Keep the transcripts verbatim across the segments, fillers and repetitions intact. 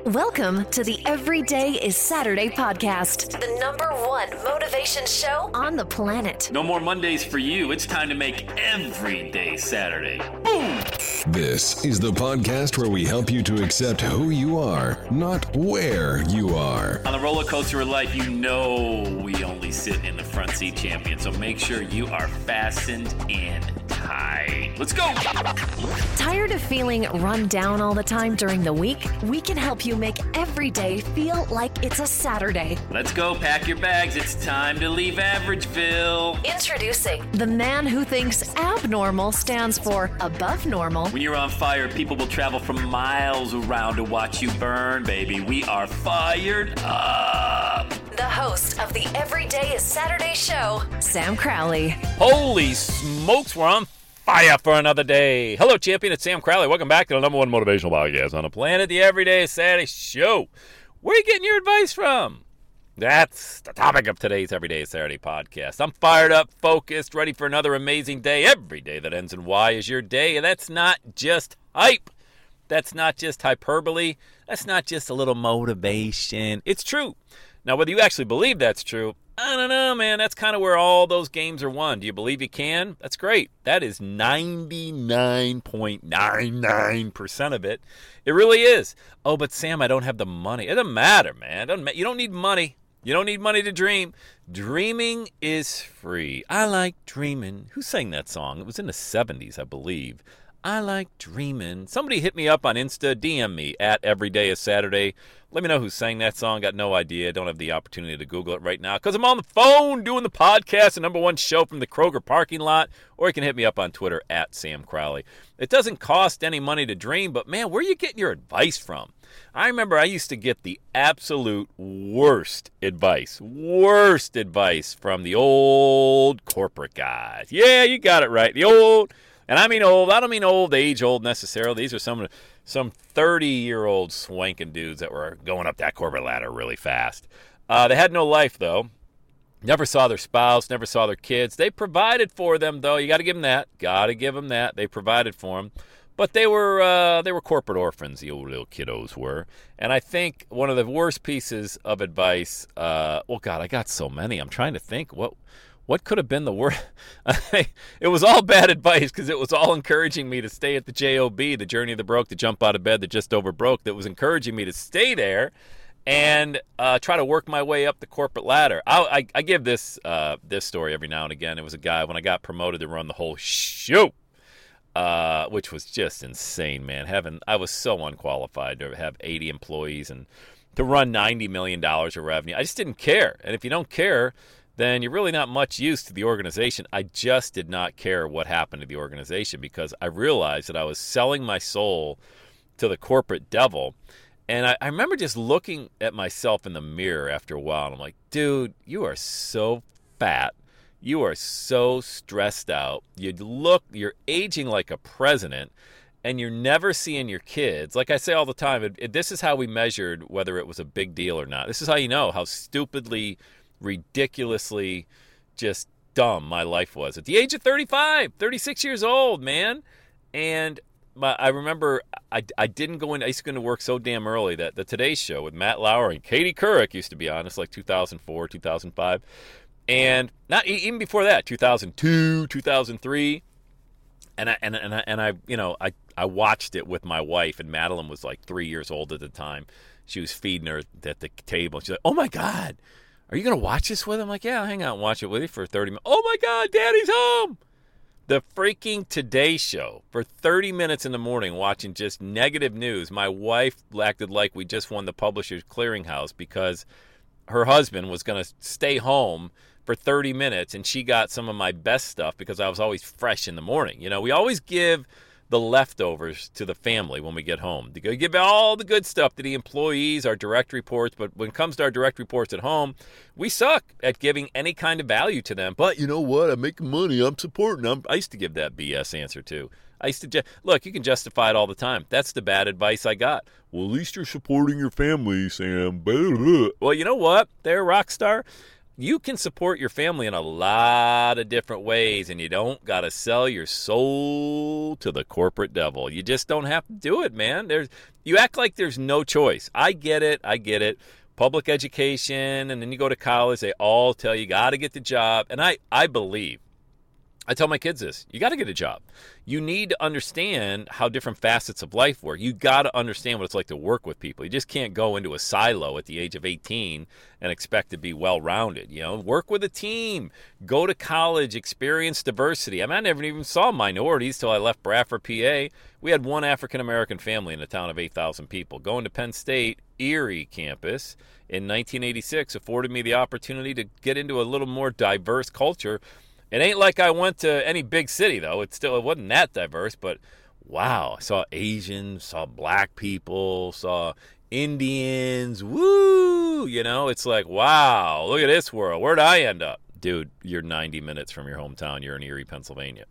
Welcome to the Everyday is Saturday podcast, the number one motivation show on the planet. No more Mondays for you. It's time to make every day Saturday. Boom! This is the podcast where we help you to accept who you are, not where you are. On the roller coaster of life, you know we only sit in the front seat, champion. So make sure you are fastened and tight. Let's go! Tired of feeling run down all the time during the week? We can help you make every day feel like it's a Saturday. Let's go, pack your bags. It's time to leave Averageville. Introducing the man who thinks abnormal stands for above normal. When you're on fire, people will travel from miles around to watch you burn, baby. We are fired up. The host of the Everyday is Saturday show, Sam Crowley. Holy smokes, we're on fire for another day. Hello, champion. It's Sam Crowley. Welcome back to the number one motivational podcast on the planet, the Everyday is Saturday show. Where are you getting your advice from? That's the topic of today's Everyday is Saturday podcast. I'm fired up, focused, ready for another amazing day. Every day that ends in Y is your day, and that's not just hype. That's not just hyperbole. That's not just a little motivation. It's true. Now, whether you actually believe that's true, I don't know, man. That's kind of where all those games are won. Do you believe you can? That's great. That is ninety-nine point nine nine percent of it. It really is. Oh, but Sam, I don't have the money. It doesn't matter, man. It doesn't ma- you don't need money. You don't need money to dream. Dreaming is free. I like dreaming. Who sang that song? It was in the seventies, I believe. I like dreaming. Somebody hit me up on Insta, D M me at Everyday is Saturday. Let me know who sang that song. Got no idea. Don't have the opportunity to Google it right now because I'm on the phone doing the podcast, the number one show from the Kroger parking lot. Or you can hit me up on Twitter at Sam Crowley. It doesn't cost any money to dream, but man, where are you getting your advice from? I remember I used to get the absolute worst advice, worst advice from the old corporate guys. Yeah, you got it right. The old... And I mean old, I don't mean old age old necessarily. These are some some thirty-year-old swanking dudes that were going up that corporate ladder really fast. Uh, they had no life, though. Never saw their spouse, never saw their kids. They provided for them, though. You got to give them that. Got to give them that. They provided for them. But they were uh, they were corporate orphans, the old little kiddos were. And I think one of the worst pieces of advice, uh, well, God, I got so many. I'm trying to think what... What could have been the worst? It was all bad advice because it was all encouraging me to stay at the J O B, the journey of the broke, the jump out of bed, the just over broke, that was encouraging me to stay there and uh, try to work my way up the corporate ladder. I, I, I give this uh, this story every now and again. It was a guy, when I got promoted to run the whole show, uh, which was just insane, man. Having, I was so unqualified to have eighty employees and to run ninety million dollars of revenue. I just didn't care. And if you don't care, then you're really not much use to the organization. I just did not care what happened to the organization because I realized that I was selling my soul to the corporate devil. And I, I remember just looking at myself in the mirror after a while, and I'm like, dude, you are so fat. You are so stressed out. You look, you're aging like a president, and you're never seeing your kids. Like I say all the time, it, it, this is how we measured whether it was a big deal or not. This is how you know how stupidly, ridiculously just dumb my life was at the age of thirty-five, thirty-six years old, man. And my, I remember I, I didn't go in. I used to go into work so damn early that the Today Show with Matt Lauer and Katie Couric used to be on. It's like two thousand four, two thousand five. And not even before that, two thousand two, two thousand three. And I, and, and I, and I, you know, I, I watched it with my wife, and Madeline was like three years old at the time. She was feeding her at the table. She's like, oh my God, are you going to watch this with him? I'm like, yeah, I'll hang out and watch it with you for thirty minutes. Oh, my God, Daddy's home. The freaking Today Show for thirty minutes in the morning watching just negative news. My wife acted like we just won the Publishers Clearinghouse because her husband was going to stay home for thirty minutes, and she got some of my best stuff because I was always fresh in the morning. You know, we always give the leftovers to the family when we get home. To give all the good stuff to the employees, our direct reports, but when it comes to our direct reports at home, we suck at giving any kind of value to them. But you know what? I'm making money. I'm supporting. I'm, I used to give that B S answer too. I used to ju- look, you can justify it all the time. That's the bad advice I got. Well, at least you're supporting your family, Sam. Well, you know what? They're a rock star. You can support your family in a lot of different ways, and you don't got to sell your soul to the corporate devil. You just don't have to do it, man. There's, you act like there's no choice. I get it. I get it. Public education, and then you go to college, they all tell you, you got to get the job. And I, I believe, I tell my kids this, you got to get a job. You need to understand how different facets of life work. You got to understand what it's like to work with people. You just can't go into a silo at the age of eighteen and expect to be well-rounded. You know, work with a team, go to college, experience diversity. I mean, I never even saw minorities till I left Bradford, P A. We had one African-American family in a town of eight thousand people. Going to Penn State, Erie campus in nineteen eighty-six afforded me the opportunity to get into a little more diverse culture. It ain't like I went to any big city, though. It still it wasn't that diverse, but wow. I saw Asians, saw black people, saw Indians. Woo! You know, it's like, wow, look at this world. Where'd I end up? Dude, you're ninety minutes from your hometown. You're in Erie, Pennsylvania.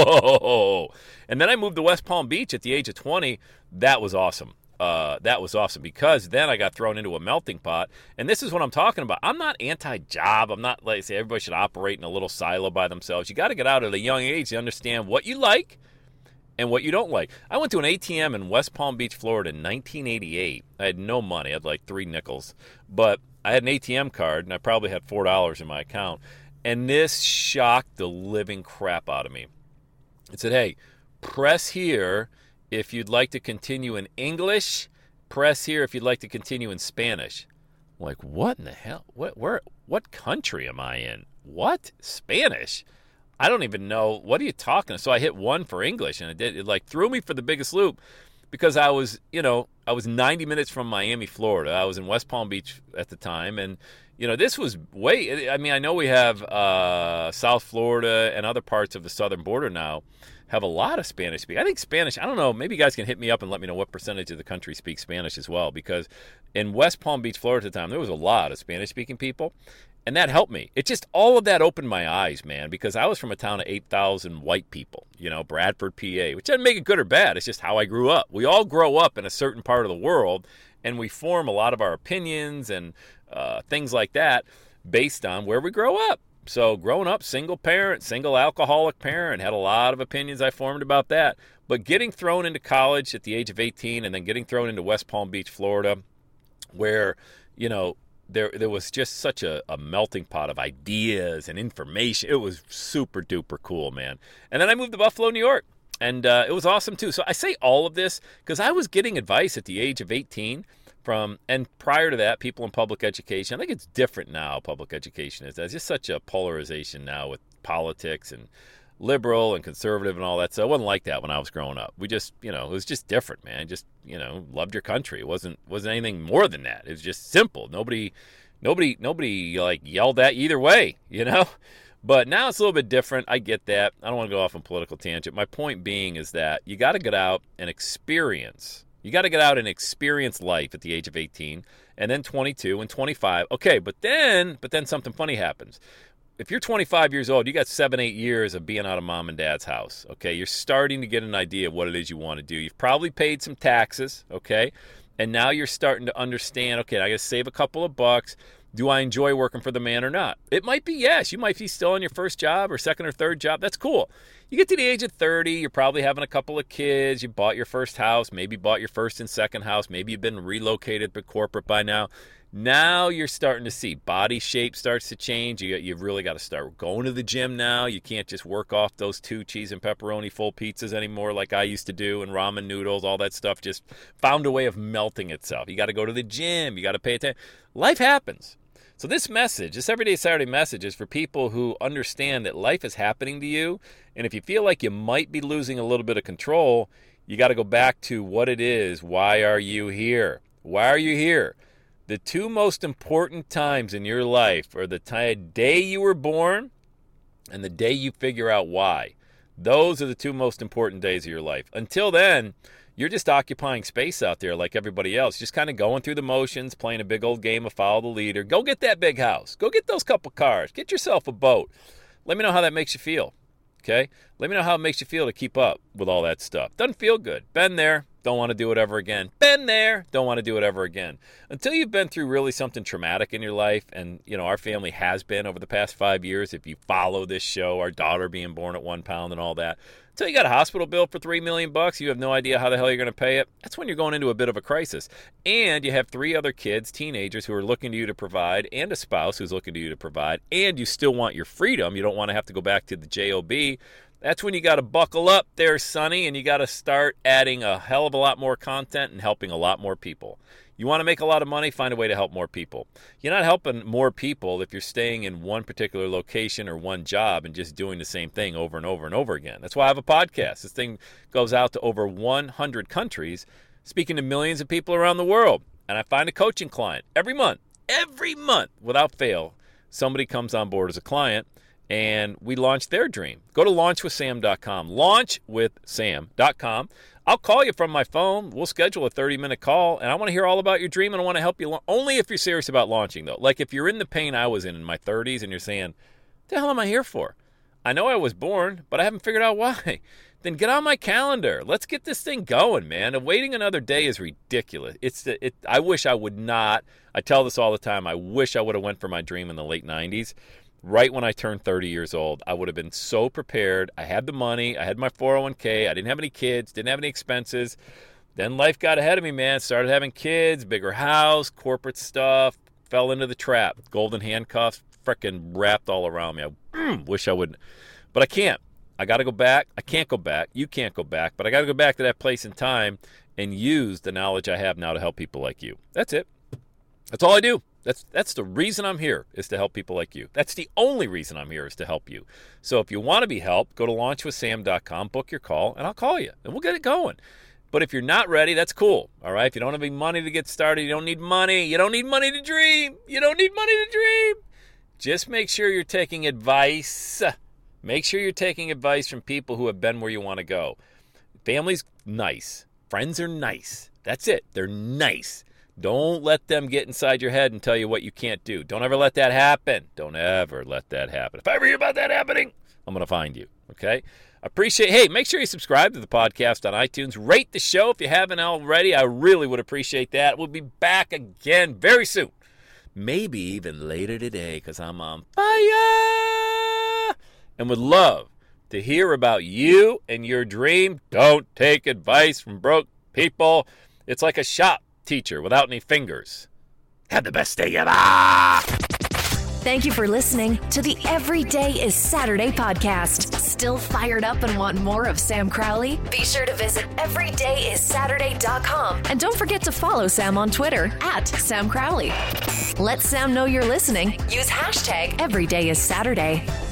Whoa! And then I moved to West Palm Beach at the age of twenty. That was awesome. Uh, that was awesome because then I got thrown into a melting pot. And this is what I'm talking about. I'm not anti-job. I'm not like say everybody should operate in a little silo by themselves. You got to get out at a young age to understand what you like and what you don't like. I went to an A T M in West Palm Beach, Florida in nineteen eighty-eight. I had no money. I had like three nickels. But I had an A T M card, and I probably had four dollars in my account. And this shocked the living crap out of me. It said, hey, press here if you'd like to continue in English, press here if you'd like to continue in Spanish. I'm like, what in the hell? What, where, what country am I in? What? Spanish? I don't even know. What are you talking? So I hit one for English, and it did. It like threw me for the biggest loop because I was, you know, I was ninety minutes from Miami, Florida. I was in West Palm Beach at the time, and you know, this was way. I mean, I know we have uh, South Florida and other parts of the southern border now have a lot of Spanish speak. I think Spanish, I don't know, maybe you guys can hit me up and let me know what percentage of the country speaks Spanish as well, because in West Palm Beach, Florida at the time, there was a lot of Spanish-speaking people, and that helped me. It just, all of that opened my eyes, man, because I was from a town of eight thousand white people, you know, Bradford, P A, which doesn't make it good or bad. It's just how I grew up. We all grow up in a certain part of the world, and we form a lot of our opinions and uh, things like that based on where we grow up. So growing up, single parent, single alcoholic parent, had a lot of opinions I formed about that. But getting thrown into college at the age of eighteen and then getting thrown into West Palm Beach, Florida, where, you know, there there was just such a, a melting pot of ideas and information. It was super duper cool, man. And then I moved to Buffalo, New York, and uh, it was awesome too. So I say all of this because I was getting advice at the age of eighteen from, and prior to that, people in public education. I think it's different now, public education is. There's just such a polarization now with politics and liberal and conservative and all that. So it wasn't like that when I was growing up. We just, you know, it was just different, man. Just, you know, loved your country. It wasn't wasn't anything more than that. It was just simple. Nobody, nobody, nobody like yelled at you either way, you know. But now it's a little bit different. I get that. I don't want to go off on political tangent. My point being is that you got to get out and experience. You got to get out and experience life at the age of eighteen, and then twenty-two and twenty-five. Okay, but then, but then something funny happens. If you're twenty-five years old, you got seven, eight years of being out of mom and dad's house, okay? You're starting to get an idea of what it is you want to do. You've probably paid some taxes, okay? And now you're starting to understand, okay, I got to save a couple of bucks. Do I enjoy working for the man or not? It might be yes. You might be still on your first job or second or third job. That's cool. You get to the age of thirty, you're probably having a couple of kids. You bought your first house, maybe bought your first and second house. Maybe you've been relocated to corporate by now. Now you're starting to see body shape starts to change. You, you've really got to start going to the gym now. You can't just work off those two cheese and pepperoni full pizzas anymore like I used to do, and ramen noodles, all that stuff just found a way of melting itself. You got to go to the gym. You got to pay attention. Life happens. So this message, this Everyday Saturday message, is for people who understand that life is happening to you, and if you feel like you might be losing a little bit of control, you got to go back to what it is. Why are you here? Why are you here? The two most important times in your life are the t- day you were born and the day you figure out why. Those are the two most important days of your life. Until then, you're just occupying space out there like everybody else, just kind of going through the motions, playing a big old game of follow the leader. Go get that big house. Go get those couple cars. Get yourself a boat. Let me know how that makes you feel, okay? Let me know how it makes you feel to keep up with all that stuff. Doesn't feel good. Been there. Don't want to do it ever again. Been there. Don't want to do it ever again. Until you've been through really something traumatic in your life, and, you know, our family has been over the past five years, if you follow this show, our daughter being born at one pound and all that, until you got a hospital bill for three million bucks, you have no idea how the hell you're going to pay it. That's when you're going into a bit of a crisis. And you have three other kids, teenagers, who are looking to you to provide, and a spouse who's looking to you to provide, and you still want your freedom. You don't want to have to go back to the job. That's when you got to buckle up there, Sonny, and you got to start adding a hell of a lot more content and helping a lot more people. You want to make a lot of money? Find a way to help more people. You're not helping more people if you're staying in one particular location or one job and just doing the same thing over and over and over again. That's why I have a podcast. This thing goes out to over one hundred countries, speaking to millions of people around the world. And I find a coaching client every month, every month, without fail. Somebody comes on board as a client, and we launch their dream. Go to launch with sam dot com. launch with sam dot com. I'll call you from my phone. We'll schedule a thirty-minute call, and I want to hear all about your dream, and I want to help you. La- Only if you're serious about launching, though. Like if you're in the pain I was in in my thirties, and you're saying, what the hell am I here for? I know I was born, but I haven't figured out why. Then get on my calendar. Let's get this thing going, man. And waiting another day is ridiculous. It's the, it. I wish I would not. I tell this all the time. I wish I would have went for my dream in the late nineties. Right when I turned thirty years old, I would have been so prepared. I had the money. I had my four oh one k. I didn't have any kids. Didn't have any expenses. Then life got ahead of me, man. Started having kids, bigger house, corporate stuff. Fell into the trap. Golden handcuffs freaking wrapped all around me. I mm, wish I would. But I can't. I got to go back. I can't go back. You can't go back. But I got to go back to that place in time and use the knowledge I have now to help people like you. That's it. That's all I do. That's that's the reason I'm here, is to help people like you. That's the only reason I'm here, is to help you. So if you want to be helped, go to launch with sam dot com, book your call, and I'll call you, and we'll get it going. But if you're not ready, that's cool, all right? If you don't have any money to get started, you don't need money. You don't need money to dream. You don't need money to dream. Just make sure you're taking advice. Make sure you're taking advice from people who have been where you want to go. Family's nice. Friends are nice. That's it. They're nice. Don't let them get inside your head and tell you what you can't do. Don't ever let that happen. Don't ever let that happen. If I ever hear about that happening, I'm going to find you, okay? Appreciate, hey, make sure you subscribe to the podcast on iTunes. Rate the show if you haven't already. I really would appreciate that. We'll be back again very soon. Maybe even later today, because I'm on fire. And would love to hear about you and your dream. Don't take advice from broke people. It's like a shop teacher without any fingers. Have the best day ever. Thank you for listening to the Every Day is Saturday podcast. Still fired up and want more of Sam Crowley? Be sure to visit every day is saturday dot com. And don't forget to follow Sam on Twitter at Sam Crowley. Let Sam know you're listening. Use hashtag Every Day is Saturday.